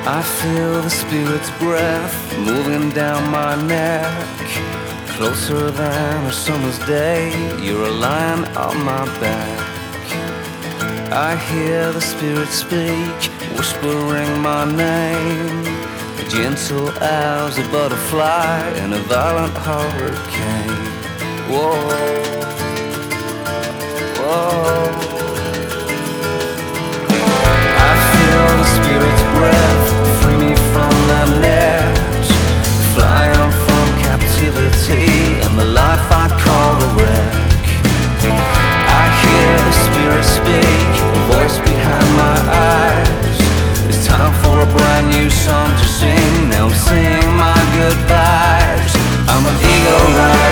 I feel the spirit's breath moving down my neck. Closer than a summer's day, you're a lion on my back. I hear the spirit speak, whispering my name, gentle as a butterfly in a violent hurricane. Whoa, whoa. I feel the spirit's breath, free me from the net, flying from captivity and the life I call a wreck. I hear the spirit speak, a voice behind my eyes. It's time for a brand new song to sing. Now I'm singing my goodbyes. I'm an eagle rider.